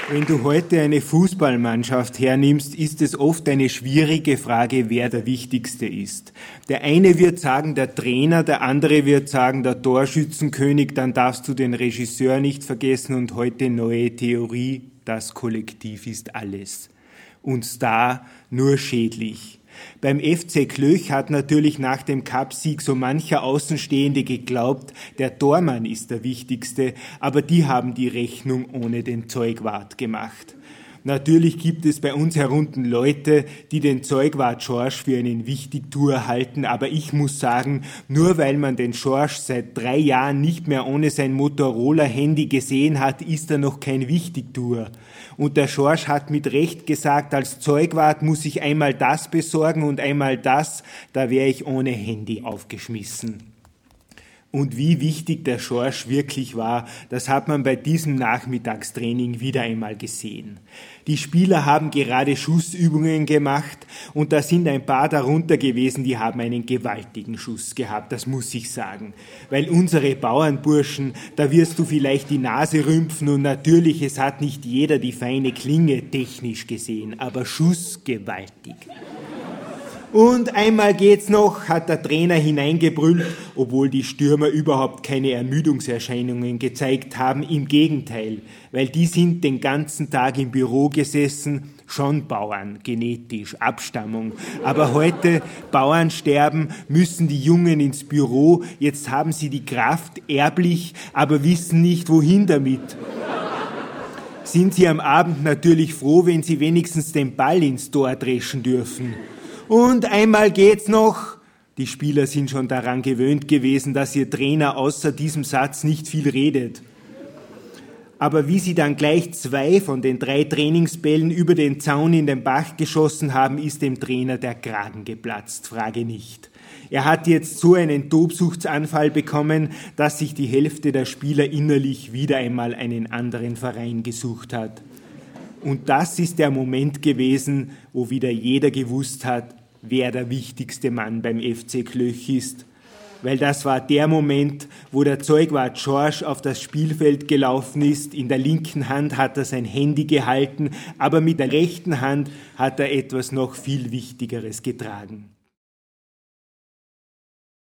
Wenn du heute eine Fußballmannschaft hernimmst, ist es oft eine schwierige Frage, wer der Wichtigste ist. Der eine wird sagen, der Trainer, der andere wird sagen, der Torschützenkönig, dann darfst du den Regisseur nicht vergessen und heute neue Theorie, das Kollektiv ist alles. Und Star nur schädlich. Beim FC Klöch hat natürlich nach dem Cupsieg so mancher Außenstehende geglaubt, der Tormann ist der Wichtigste, aber die haben die Rechnung ohne den Zeugwart gemacht. Natürlich gibt es bei uns herunten Leute, die den Zeugwart Schorsch für einen Wichtigtuer halten, aber ich muss sagen, nur weil man den Schorsch seit 3 Jahren nicht mehr ohne sein Motorola-Handy gesehen hat, ist er noch kein Wichtigtuer. Und der Schorsch hat mit Recht gesagt, als Zeugwart muss ich einmal das besorgen und einmal das, da wäre ich ohne Handy aufgeschmissen. Und wie wichtig der Schorsch wirklich war, das hat man bei diesem Nachmittagstraining wieder einmal gesehen. Die Spieler haben gerade Schussübungen gemacht und da sind ein paar darunter gewesen, die haben einen gewaltigen Schuss gehabt, das muss ich sagen. Weil unsere Bauernburschen, da wirst du vielleicht die Nase rümpfen und natürlich, es hat nicht jeder die feine Klinge technisch gesehen, aber Schuss gewaltig. Und einmal geht's noch, hat der Trainer hineingebrüllt, obwohl die Stürmer überhaupt keine Ermüdungserscheinungen gezeigt haben. Im Gegenteil, weil die sind den ganzen Tag im Büro gesessen, schon Bauern, genetisch, Abstammung. Aber heute, Bauern sterben, müssen die Jungen ins Büro. Jetzt haben sie die Kraft erblich, aber wissen nicht, wohin damit. Sind sie am Abend natürlich froh, wenn sie wenigstens den Ball ins Tor dreschen dürfen. Und einmal geht's noch. Die Spieler sind schon daran gewöhnt gewesen, dass ihr Trainer außer diesem Satz nicht viel redet. Aber wie sie dann gleich 2 von den 3 Trainingsbällen über den Zaun in den Bach geschossen haben, ist dem Trainer der Kragen geplatzt, frage nicht. Er hat jetzt so einen Tobsuchtsanfall bekommen, dass sich die Hälfte der Spieler innerlich wieder einmal einen anderen Verein gesucht hat. Und das ist der Moment gewesen, wo wieder jeder gewusst hat, wer der wichtigste Mann beim FC Klöch ist. Weil das war der Moment, wo der Zeugwart Schorsch auf das Spielfeld gelaufen ist. In der linken Hand hat er sein Handy gehalten, aber mit der rechten Hand hat er etwas noch viel Wichtigeres getragen.